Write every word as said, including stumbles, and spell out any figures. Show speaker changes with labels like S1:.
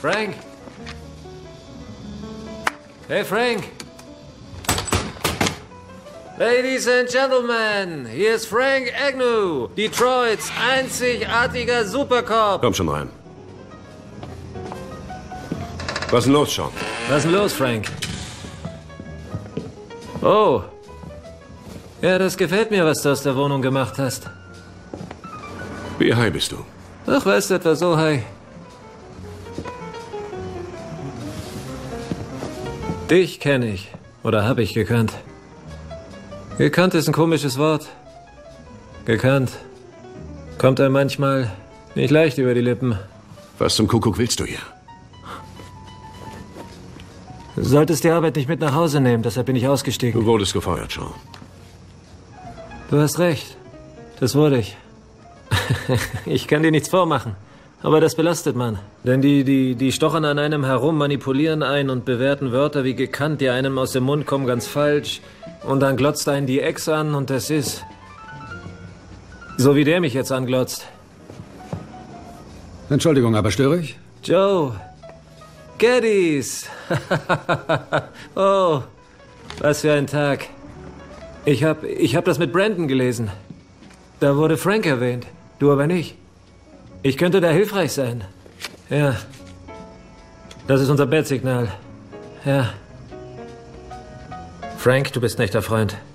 S1: Frank? Hey, Frank! Ladies and Gentlemen, hier ist Frank Agnew, Detroits einzigartiger Supercop.
S2: Komm schon rein. Was ist denn los, Sean?
S1: Was ist denn los, Frank? Oh. Ja, das gefällt mir, was du aus der Wohnung gemacht hast.
S2: Wie high bist du?
S1: Ach, weißt du, etwa so high. Dich kenne ich. Oder habe ich gekannt. Gekannt ist ein komisches Wort. Gekannt. Kommt einem manchmal nicht leicht über die Lippen.
S2: Was zum Kuckuck willst du hier?
S1: Du solltest die Arbeit nicht mit nach Hause nehmen, deshalb bin ich ausgestiegen.
S2: Du wurdest gefeuert, Sean.
S1: Du hast recht. Das wurde ich. Ich kann dir nichts vormachen. Aber das belastet man. Denn die, die, die stochern an einem herum, manipulieren einen und bewerten Wörter wie gekannt, die einem aus dem Mund kommen, ganz falsch. Und dann glotzt einen die Ex an und das ist... so wie der mich jetzt anglotzt.
S3: Entschuldigung, aber störe ich?
S1: Joe. Geddes. Oh, was für ein Tag. Ich hab, ich hab das mit Brandon gelesen. Da wurde Frank erwähnt. Du aber nicht. Ich könnte da hilfreich sein. Ja. Das ist unser Bat-Signal. Ja. Frank, du bist ein echter Freund.